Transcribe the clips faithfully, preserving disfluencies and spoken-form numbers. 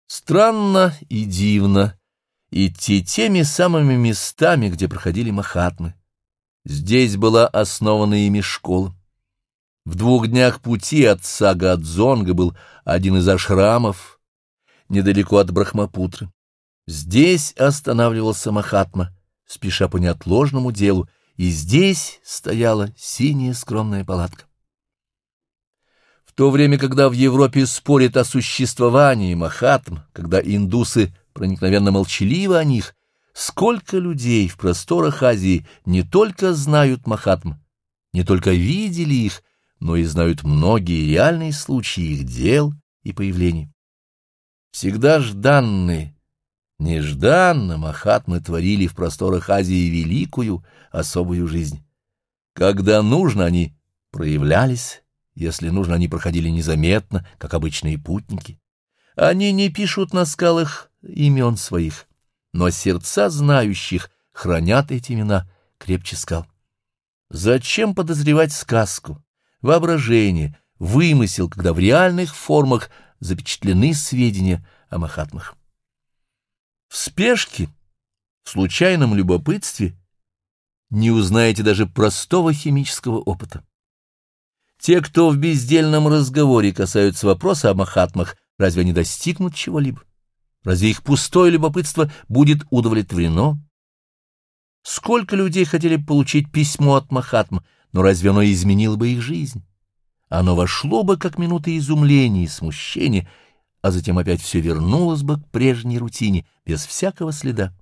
Странно и дивно идти теми самыми местами, где проходили махатмы. Здесь была основана ими школа. В двух днях пути от Сагаадзонга был один из ашрамов, недалеко от Брахмапутры. Здесь останавливался Махатма, спеша по неотложному делу, и здесь стояла синяя скромная палатка. В то время, когда в Европе спорят о существовании Махатм, когда индусы проникновенно молчаливы о них, сколько людей в просторах Азии не только знают Махатм, не только видели их, но и знают многие реальные случаи их дел и появлений. Всегда жданные, нежданно Махатмы творили в просторах Азии великую, особую жизнь. Когда нужно, они проявлялись, если нужно, они проходили незаметно, как обычные путники. Они не пишут на скалах имен своих, но сердца знающих хранят эти имена крепче скал. Зачем подозревать сказку, воображение, вымысел, когда в реальных формах запечатлены сведения о Махатмах? В спешке, в случайном любопытстве не узнаете даже простого химического опыта. Те, кто в бездельном разговоре касаются вопроса о Махатмах, разве они достигнут чего-либо? Разве их пустое любопытство будет удовлетворено? Сколько людей хотели получить письмо от Махатм, но разве оно изменило бы их жизнь? Оно вошло бы как минута изумления и смущения, а затем опять все вернулось бы к прежней рутине, без всякого следа.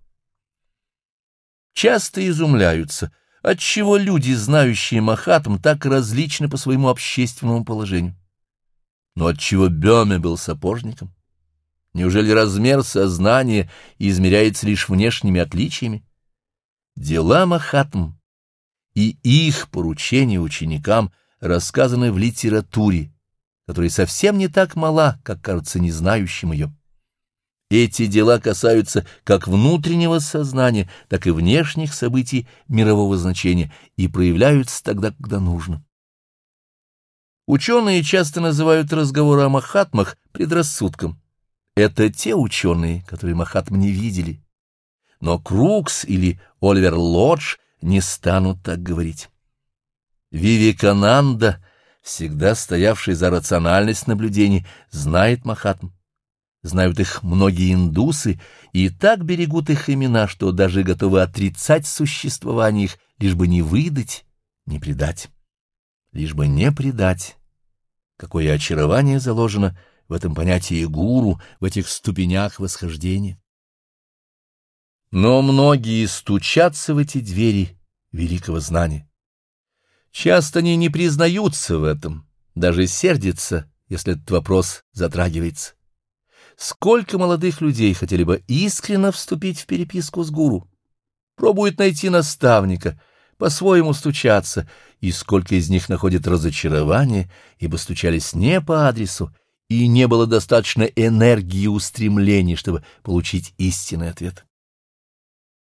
Часто изумляются, отчего люди, знающие Махатм, так различны по своему общественному положению. Но отчего Бёме был сапожником? Неужели размер сознания измеряется лишь внешними отличиями? Дела Махатм и их поручения ученикам рассказаны в литературе, которая совсем не так мала, как кажется незнающим ее. Эти дела касаются как внутреннего сознания, так и внешних событий мирового значения и проявляются тогда, когда нужно. Ученые часто называют разговоры о Махатмах предрассудком. Это те ученые, которые Махатм не видели. Но Крукс или Оливер Лодж не станут так говорить. Вивекананда, всегда стоявший за рациональность наблюдений, знает Махатм. Знают их многие индусы и так берегут их имена, что даже готовы отрицать существование их, лишь бы не выдать, не предать. Лишь бы не предать. Какое очарование заложено в этом понятии гуру, в этих ступенях восхождения. Но многие стучатся в эти двери великого знания. Часто они не признаются в этом, даже сердятся, если этот вопрос затрагивается. Сколько молодых людей хотели бы искренно вступить в переписку с гуру, пробуют найти наставника, по-своему стучаться, и сколько из них находят разочарование, ибо стучались не по адресу, и не было достаточно энергии и устремлений, чтобы получить истинный ответ.